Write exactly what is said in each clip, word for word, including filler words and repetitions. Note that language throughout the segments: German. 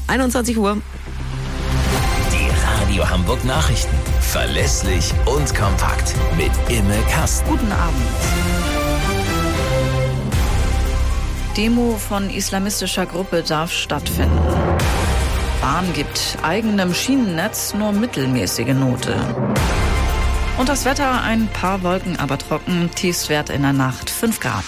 einundzwanzig Uhr. Die Radio Hamburg Nachrichten. Verlässlich und kompakt. Mit Imme Kasten. Guten Abend. Demo von islamistischer Gruppe darf stattfinden. Bahn gibt eigenem Schienennetz nur mittelmäßige Note. Und das Wetter, ein paar Wolken, aber trocken. Tiefstwert in der Nacht fünf Grad.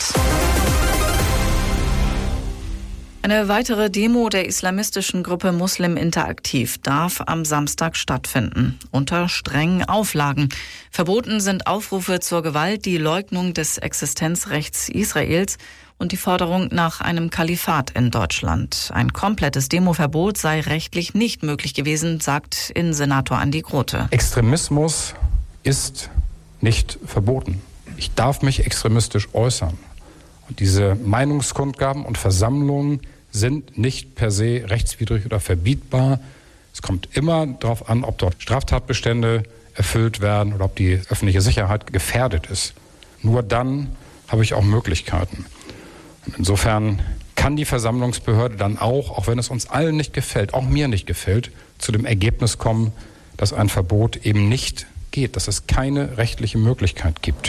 Eine weitere Demo der islamistischen Gruppe Muslim Interaktiv darf am Samstag stattfinden, unter strengen Auflagen. Verboten sind Aufrufe zur Gewalt, die Leugnung des Existenzrechts Israels und die Forderung nach einem Kalifat in Deutschland. Ein komplettes Demoverbot sei rechtlich nicht möglich gewesen, sagt Innensenator Andi Grote. Extremismus ist nicht verboten. Ich darf mich extremistisch äußern. Und diese Meinungskundgaben und Versammlungen sind nicht per se rechtswidrig oder verbietbar. Es kommt immer darauf an, ob dort Straftatbestände erfüllt werden oder ob die öffentliche Sicherheit gefährdet ist. Nur dann habe ich auch Möglichkeiten. Und insofern kann die Versammlungsbehörde dann auch, auch wenn es uns allen nicht gefällt, auch mir nicht gefällt, zu dem Ergebnis kommen, dass ein Verbot eben nicht geht, dass es keine rechtliche Möglichkeit gibt.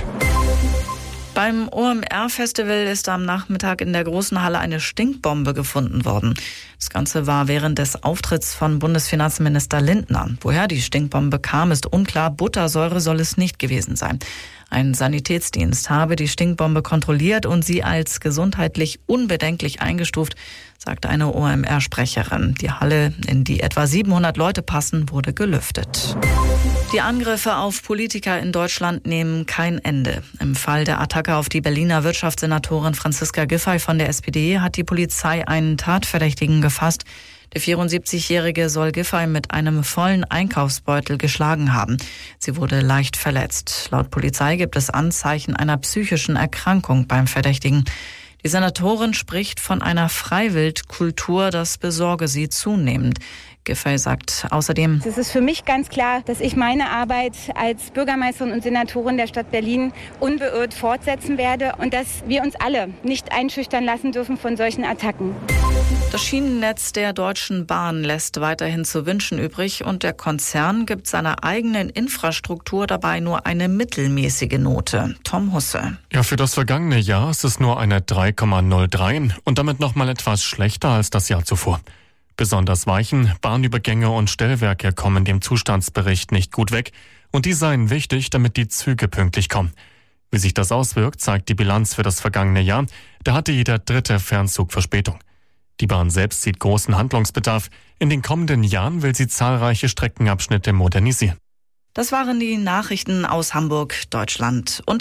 Beim O M R-Festival ist am Nachmittag in der großen Halle eine Stinkbombe gefunden worden. Das Ganze war während des Auftritts von Bundesfinanzminister Lindner. Woher die Stinkbombe kam, ist unklar. Buttersäure soll es nicht gewesen sein. Ein Sanitätsdienst habe die Stinkbombe kontrolliert und sie als gesundheitlich unbedenklich eingestuft, sagte eine O M R-Sprecherin. Die Halle, in die etwa siebenhundert Leute passen, wurde gelüftet. Die Angriffe auf Politiker in Deutschland nehmen kein Ende. Im Fall der Attacke auf die Berliner Wirtschaftssenatorin Franziska Giffey von der S P D hat die Polizei einen Tatverdächtigen gefasst. Der vierundsiebzigjährige soll Giffey mit einem vollen Einkaufsbeutel geschlagen haben. Sie wurde leicht verletzt. Laut Polizei gibt es Anzeichen einer psychischen Erkrankung beim Verdächtigen. Die Senatorin spricht von einer Freiwildkultur, das besorge sie zunehmend. Giffey sagt außerdem: Es ist für mich ganz klar, dass ich meine Arbeit als Bürgermeisterin und Senatorin der Stadt Berlin unbeirrt fortsetzen werde und dass wir uns alle nicht einschüchtern lassen dürfen von solchen Attacken. Das Schienennetz der Deutschen Bahn lässt weiterhin zu wünschen übrig und der Konzern gibt seiner eigenen Infrastruktur dabei nur eine mittelmäßige Note. Tom Husse. Ja, für das vergangene Jahr ist es nur eine drei Komma null drei und damit noch mal etwas schlechter als das Jahr zuvor. Besonders Weichen, Bahnübergänge und Stellwerke kommen dem Zustandsbericht nicht gut weg und die seien wichtig, damit die Züge pünktlich kommen. Wie sich das auswirkt, zeigt die Bilanz für das vergangene Jahr. Da hatte jeder dritte Fernzug Verspätung. Die Bahn selbst sieht großen Handlungsbedarf. In den kommenden Jahren will sie zahlreiche Streckenabschnitte modernisieren. Das waren die Nachrichten aus Hamburg, Deutschland und